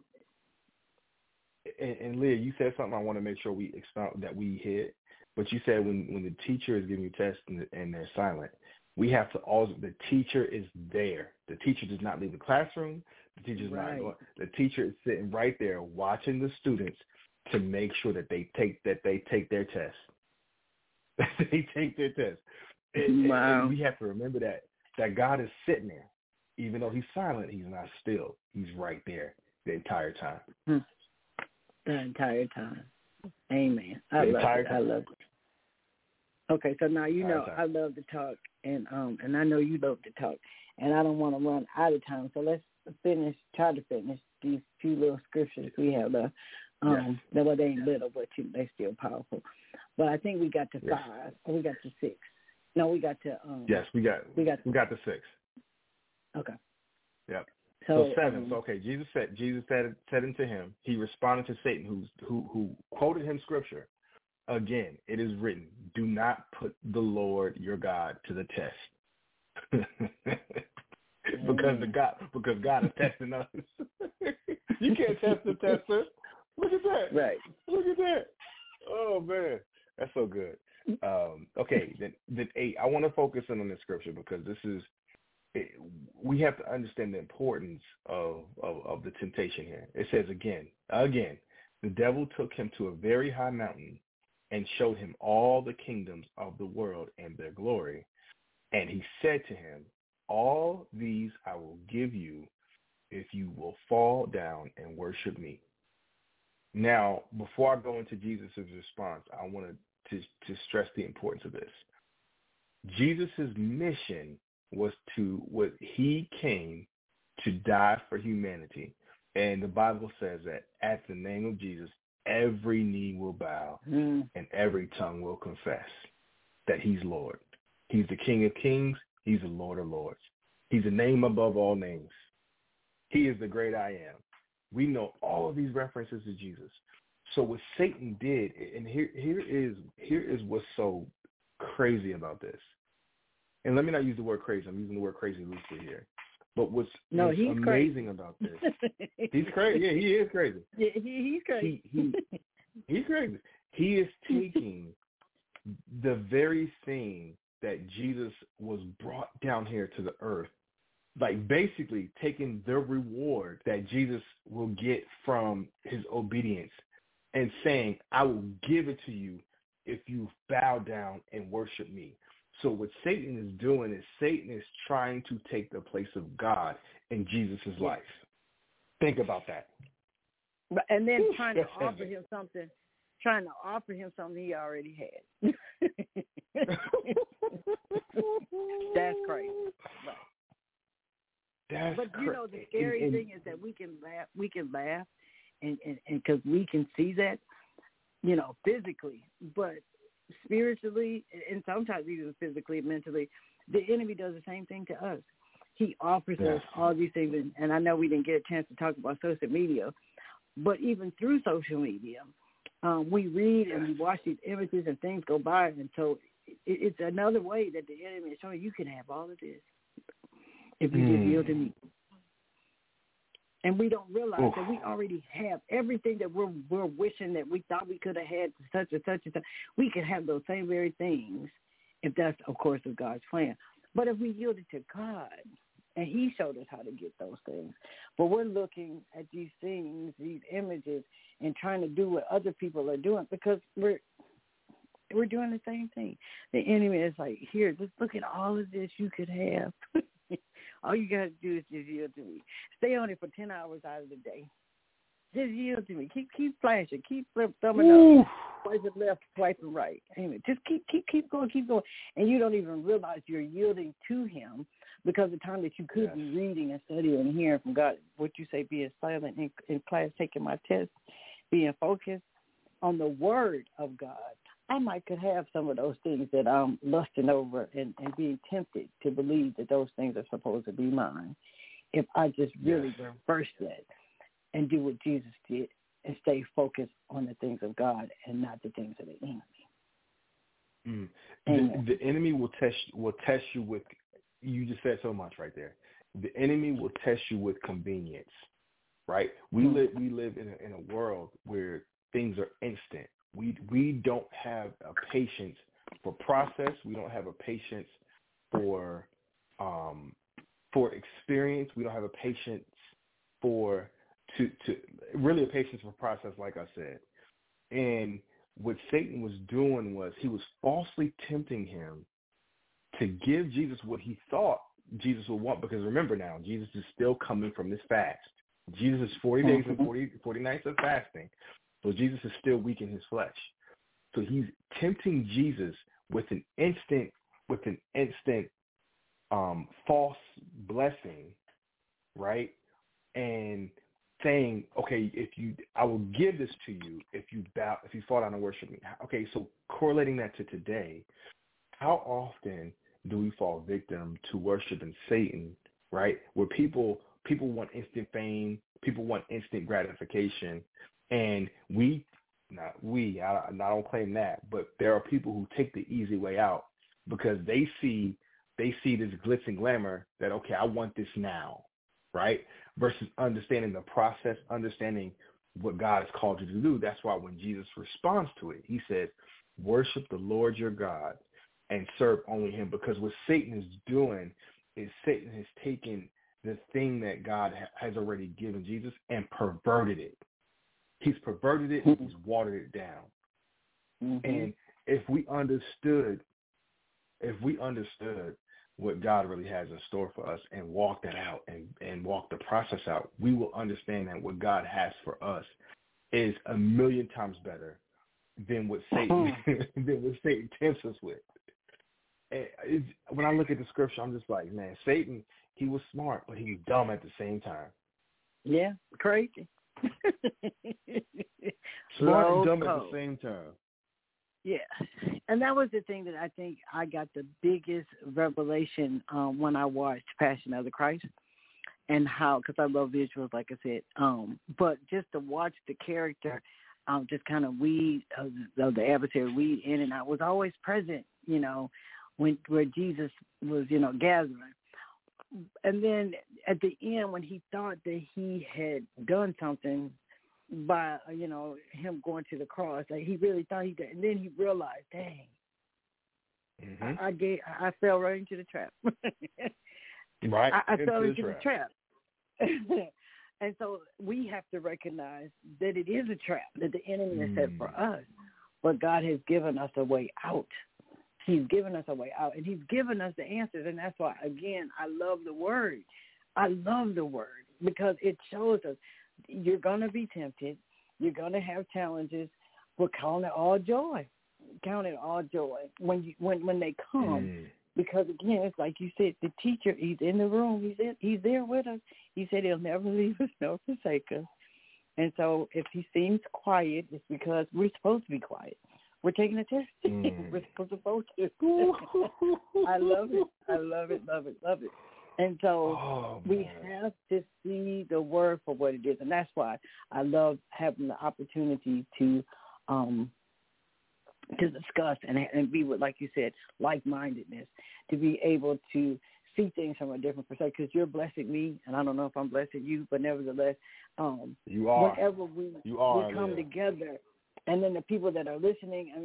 Speaker 1: And Leah, you said something I want to make sure we expound that we hit. But you said when the teacher is giving you tests and they're silent, we have to also, the teacher is there. The teacher does not leave the classroom. The teacher's not going. The teacher is sitting right there watching the students to make sure that they take their test. They take their test. And we have to remember that God is sitting there. Even though he's silent, he's not still. He's right there the entire time.
Speaker 2: The entire time. Amen. I love it. Okay, so now I love to talk, and I know you love to talk, and I don't want to run out of time. So let's try to finish these few little scriptures we have left. Well, they ain't little, but they still powerful. But I think we got to 5, or we got to 6. No, we got to.
Speaker 1: Yes, we got to 6.
Speaker 2: Okay.
Speaker 1: Yep. So 7. Okay, Jesus said unto him, he responded to Satan, who quoted him scripture. Again, it is written, do not put the Lord your God to the test. because God is testing us. You can't test the tester. Look at that. Right. Look at that. Oh man. That's so good. Okay, then 8. I want to focus in on this scripture because we have to understand the importance of the temptation here. It says again, the devil took him to a very high mountain and showed him all the kingdoms of the world and their glory. And he said to him, all these I will give you if you will fall down and worship me. Now, before I go into Jesus' response, I want to stress the importance of this. Jesus' mission was he came to die for humanity. And the Bible says that at the name of Jesus, every knee will bow and every tongue will confess that he's Lord. He's the King of kings. He's the Lord of lords. He's a name above all names. He is the great I am. We know all of these references to Jesus. So what Satan did, and here is what's so crazy about this. And let me not use the word crazy. I'm using the word crazy loosely here. But what's amazing
Speaker 2: crazy
Speaker 1: about this, he's crazy. Yeah, he is crazy.
Speaker 2: Yeah, he's crazy.
Speaker 1: He's crazy. He is taking the very thing that Jesus was brought down here to the earth, like basically taking the reward that Jesus will get from his obedience and saying, I will give it to you if you bow down and worship me. So what Satan is doing is Satan is trying to take the place of God in Jesus' life. Think about that.
Speaker 2: And then trying to offer him something he already had. That's crazy. Right. But the scary thing is that we can laugh and because we can see that, physically, but spiritually and sometimes even physically, mentally, the enemy does the same thing to us. He offers us all these things, and I know we didn't get a chance to talk about social media, but even through social media, we read and we watch these images and things go by, and so it's another way that the enemy is showing you can have all of this if you just yield to me. And we don't realize that we already have everything that we're wishing that we thought we could have had, such and such and such. We could have those same very things if that's, of course, of God's plan. But if we yielded to God, and he showed us how to get those things. But we're looking at these things, these images, and trying to do what other people are doing because we're doing the same thing. The enemy is like, here, just look at all of this you could have. All you got to do is just yield to me. Stay on it for 10 hours out of the day. Just yield to me. Keep flashing. Keep thumbing up. Swiping left, swiping right. Amen. Just keep going. And you don't even realize you're yielding to him because the time that you could be reading and studying and hearing from God, what you say, being silent in class, taking my test, being focused on the word of God, I might could have some of those things that I'm lusting over and being tempted to believe that those things are supposed to be mine. If I just really reverse that and do what Jesus did and stay focused on the things of God and not the things of the enemy.
Speaker 1: The enemy will test you with, you just said so much right there. The enemy will test you with convenience, right? We live in a world where things are instant. We don't have a patience for process. We don't have a patience for experience. We don't have a patience for really a patience for process, like I said. And what Satan was doing was he was falsely tempting him to give Jesus what he thought Jesus would want. Because remember now, Jesus is still coming from this fast. Jesus is 40 days and 40 nights of fasting. So Jesus is still weak in his flesh. So he's tempting Jesus with an instant false blessing, right? And saying, okay, I will give this to you if you fall down and worship me. Okay, so correlating that to today, how often do we fall victim to worshiping Satan, right? Where people want instant fame, people want instant gratification, and I don't claim that, but there are people who take the easy way out because they see this glitz and glamour that, okay, I want this now, right? Versus understanding the process, understanding what God has called you to do. That's why when Jesus responds to it, he says, worship the Lord your God and serve only him. Because what Satan is doing is Satan has taken the thing that God has already given Jesus and perverted it. He's perverted it and he's watered it down. And if we understood what God really has in store for us and walk that out and walk the process out, we will understand that what God has for us is a million times better than what Satan tempts us with. And when I look at the scripture, I'm just like, man, Satan, he was smart, but he was dumb at the same time.
Speaker 2: Yeah, crazy.
Speaker 1: Smart and dumb at the same time.
Speaker 2: Yeah, and that was the thing that I think I got the biggest revelation when I watched Passion of the Christ, and how, because I love visuals, like I said, but just to watch the character just kind of weed the adversary weed in and out was always present, where Jesus was, gathering. And then at the end, when he thought that he had done something by, him going to the cross, like he really thought he did. And then he realized, dang, I fell right into the trap.
Speaker 1: Right.
Speaker 2: I fell into the trap. And so we have to recognize that it is a trap that the enemy has set for us. But God has given us a way out. He's given us a way out, and he's given us the answers. And that's why, again, I love the word. I love the word because it shows us you're going to be tempted. You're going to have challenges, but count it all joy. Count it all joy when they come. Because, again, it's like you said, the teacher, he's in the room. He's there with us. He said he'll never leave us nor forsake us. And so if he seems quiet, it's because we're supposed to be quiet. We're taking a test. We're supposed to vote. I love it. I love it, love it, love it. And so we have to see the word for what it is. And that's why I love having the opportunity to discuss and be with, like you said, like-mindedness, to be able to see things from a different perspective, because you're blessing me, and I don't know if I'm blessing you, but nevertheless,
Speaker 1: you are.
Speaker 2: Whenever we come together, and then the people that are listening,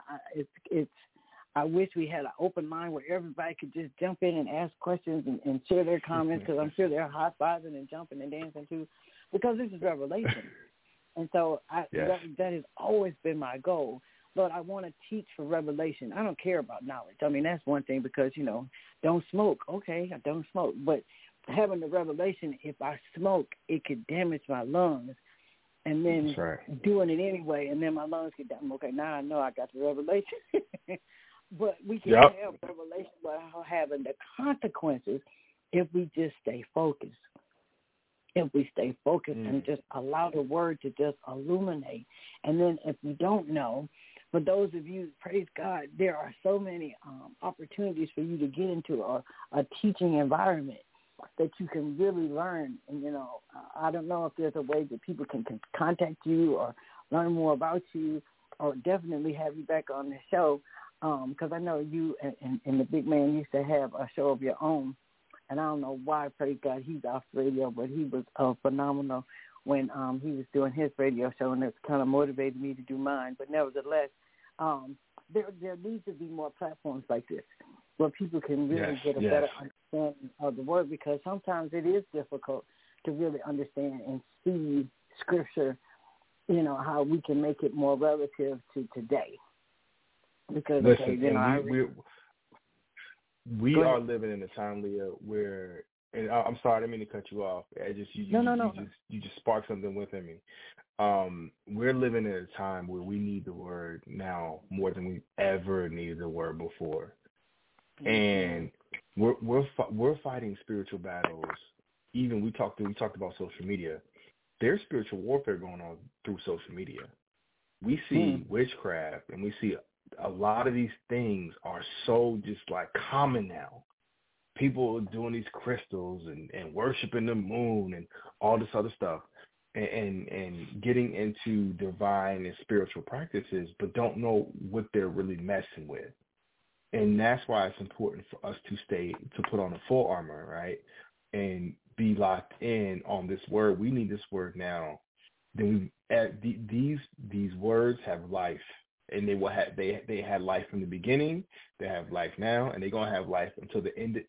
Speaker 2: I wish we had an open mind where everybody could just jump in and ask questions and share their comments, because I'm sure they're high-fiving and jumping and dancing too, because this is revelation. And so that has always been my goal. Lord, I want to teach for revelation. I don't care about knowledge. I mean, that's one thing because, don't smoke. Okay, I don't smoke. But having the revelation, if I smoke, it could damage my lungs. And then doing it anyway, and then my lungs get down. Okay, now I know I got the revelation. But we can have revelation without having the consequences if we just stay focused. If we stay focused and just allow the word to just illuminate. And then if we don't know, for those of you, praise God, there are so many opportunities for you to get into a teaching environment that you can really learn. And, you know, I don't know if there's a way that people can contact you or learn more about you, or definitely have you back on the show, because I know you and the big man used to have a show of your own. And I don't know why, praise God, he's off radio, but he was phenomenal when he was doing his radio show, and it's kind of motivated me to do mine. But nevertheless, there needs to be more platforms like this where people can really get a better understanding of the word, because sometimes it is difficult to really understand and see Scripture, you know, how we can make it more relative to today. Because,
Speaker 1: we are living in a time, Leah, where, and I'm sorry, I didn't mean to cut you off. You just sparked something within me. We're living in a time where we need the word now more than we've ever needed the word before, and we're fighting spiritual battles. Even we talked about social media. There's spiritual warfare going on through social media. We see witchcraft, and we see a lot of these things are so just like common now. People are doing these crystals and worshiping the moon and all this other stuff, and getting into divine and spiritual practices, but don't know what they're really messing with. And that's why it's important for us to put on the full armor, right? And be locked in on this word. We need this word now. Then these words have life. And they had life from the beginning, they have life now, and they're gonna have life until the end.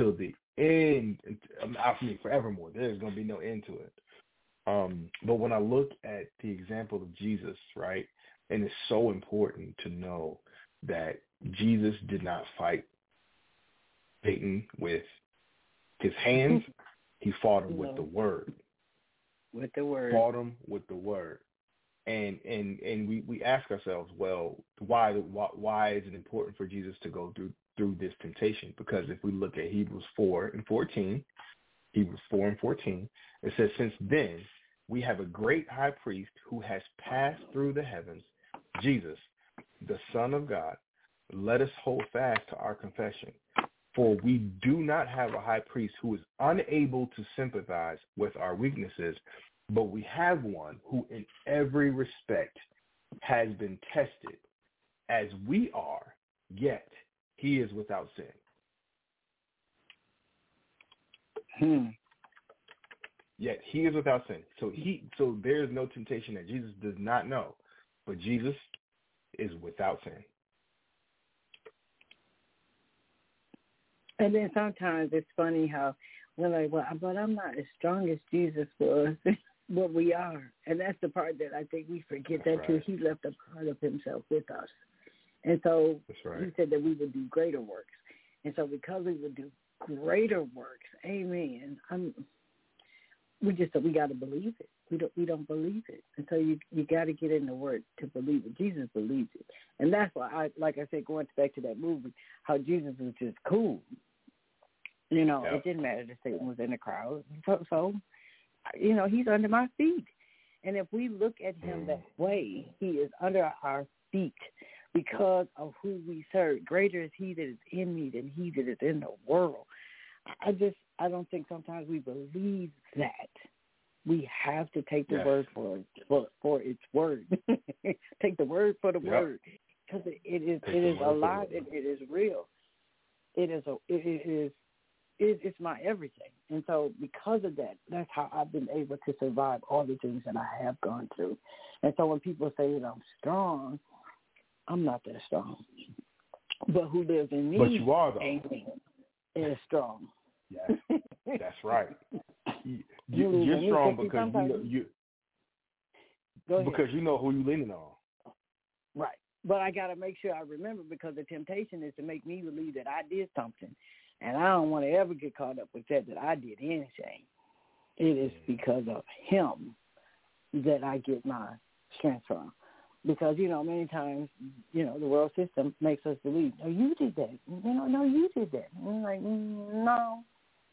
Speaker 1: I mean, forevermore. There's gonna be no end to it. But when I look at the example of Jesus, right, and it's so important to know that Jesus did not fight Satan with his hands; he fought him with the word.
Speaker 2: With the word.
Speaker 1: Fought him with the word. And we ask ourselves, well, why is it important for Jesus to go through this temptation? Because if we look at Hebrews 4 and 14, it says, since then we have a great high priest who has passed through the heavens, Jesus, the Son of God. Let us hold fast to our confession. For we do not have a high priest who is unable to sympathize with our weaknesses, but we have one who in every respect has been tested as we are, yet he is without sin. Yet he is without sin. So there is no temptation that Jesus does not know, but Jesus is without sin.
Speaker 2: And then sometimes it's funny how we're like, well, but I'm not as strong as Jesus was. What we are. And that's the part that I think we forget. That's that right. Too. He left a part of himself with us. And so he said that we would do greater works. And so because we would do greater works, amen, we got to believe it. We don't believe it. And so you got to get in the word to believe it. Jesus believes it. And that's why, like I said, going back to that movie, how Jesus was just cool. You know, It didn't matter that Satan was in the crowd. So you know, he's under my feet. And if we look at him that way, he is under our feet because of who we serve. Greater is he that is in me than he that is in the world. I don't think sometimes we believe that. We have to take the word for its word. Take the word for the word, because it is alive. It is real. It's my everything. And so because of that, that's how I've been able to survive all the things that I have gone through. And so when people say that I'm strong, I'm not that strong. But who lives in me,
Speaker 1: but you are, though,
Speaker 2: is strong.
Speaker 1: Yes, that's right. You're strong because you know who you're leaning on.
Speaker 2: Right. But I got to make sure I remember, because the temptation is to make me believe that I did something. And I don't want to ever get caught up with that I did anything. It is because of him that I get my strength from. Because, you know, many times, you know, the world system makes us believe, no, you did that. You know, no, you did that. And we're like, no,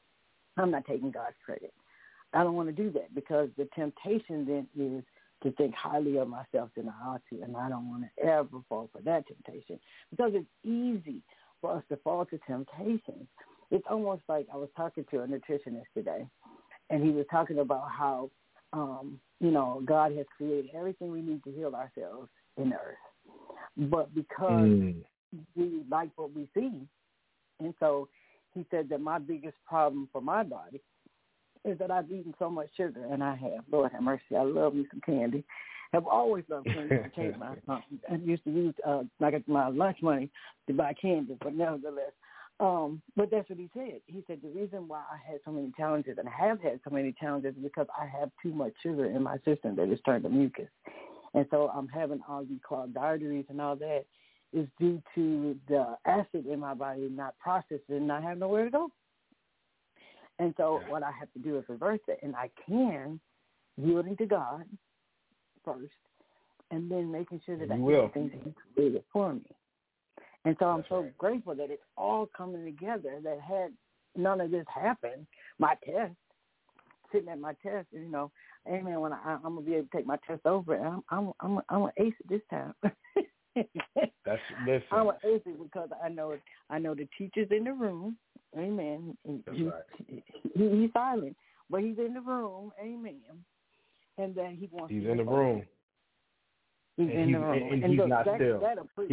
Speaker 2: I'm not taking God's credit. I don't want to do that because the temptation then is to think highly of myself than I ought to, and I don't want to ever fall for that temptation because it's easy for us to fall to temptations. It's almost like I was talking to a nutritionist today, and he was talking about how, God has created everything we need to heal ourselves in the earth. But because we like what we see, and so he said that my biggest problem for my body is that I've eaten so much sugar, and I have. Lord have mercy, I love me some candy. Have always loved candy. I changed my I used to use my lunch money to buy candy, but nevertheless. But that's what he said. He said the reason why I had so many challenges and have had so many challenges is because I have too much sugar in my system that is turned to mucus. And so I'm having all these clogged arteries and all that is due to the acid in my body not processed and not have nowhere to go. And so what I have to do is reverse it, and I can, yielding to God first, and then making sure that I do the things that He created for me. And so I'm so grateful that it's all coming together. That had none of this happen, my test, sitting at my test, amen. When I'm gonna be able to take my test over, and I'm gonna ace it this time.
Speaker 1: Listen.
Speaker 2: I'm gonna ace it because I know the teacher's in the room, amen. He's silent, but he's in the room, amen. And then he wants.
Speaker 1: He's in the room.
Speaker 2: He's in the room,
Speaker 1: and he's
Speaker 2: look,
Speaker 1: not still.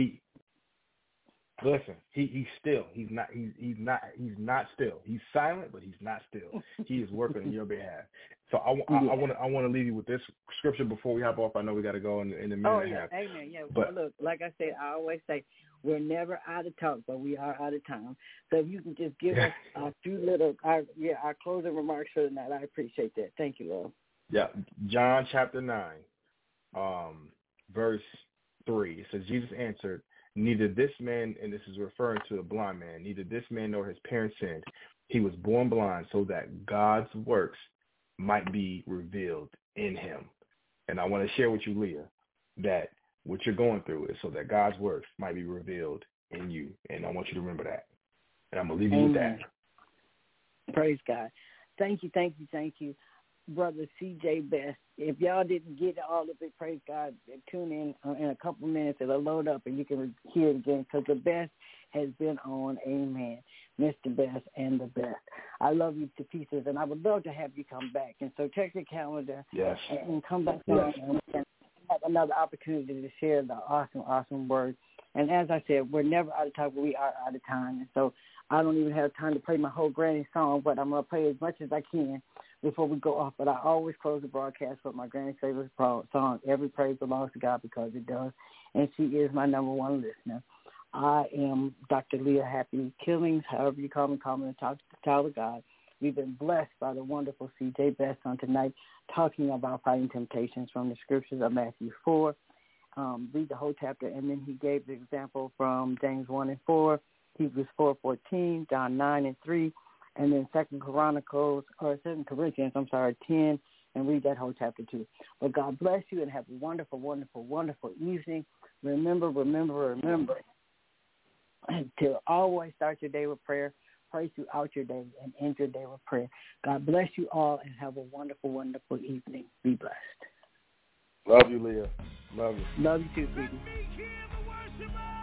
Speaker 1: Listen, he's still. He's not still. He's silent, but he's not still. He is working on your behalf. So I want to leave you with this scripture before we hop off. I know we got to go in a minute and a half.
Speaker 2: Amen. Yeah. But look, like I said, I always say we're never out of talk, but we are out of time. So if you can just give us a few our closing remarks for tonight, I appreciate that. Thank you, Lord.
Speaker 1: Yeah, John chapter 9, verse 3. It says, Jesus answered, neither this man, and this is referring to a blind man, neither this man nor his parents sinned. He was born blind so that God's works might be revealed in him. And I want to share with you, Leah, that what you're going through is so that God's works might be revealed in you. And I want you to remember that. And I'm going to leave you with that.
Speaker 2: Praise God. Thank you. Brother C.J. Best. If y'all didn't get all of it, praise God, tune in a couple minutes. It'll load up and you can hear it again because the best has been on. Amen. Mr. Best and the best. I love you to pieces, and I would love to have you come back. And so check your calendar and come back on and have another opportunity to share the awesome word. And as I said, we're never out of time, but we are out of time. And so I don't even have time to play my whole granny song, but I'm going to play as much as I can before we go off. But I always close the broadcast with my granny's favorite song, Every Praise Belongs to God, because it does. And she is my number one listener. I am Dr. Leah Happy Killings, however you call me, and talk to the child of God. We've been blessed by the wonderful C.J. Best on tonight, talking about fighting temptations from the scriptures of Matthew 4. Read the whole chapter, and then he gave the example from James 1 and 4, Hebrews 4:14, John 9 and 3, and then 2 Corinthians, 10, and read that whole chapter too. But God bless you and have a wonderful, wonderful, wonderful evening. Remember to always start your day with prayer, pray throughout your day, and end your day with prayer. God bless you all and have a wonderful, wonderful evening. Be blessed.
Speaker 1: Love you, Leah. Love you.
Speaker 2: Love you too, sweetie.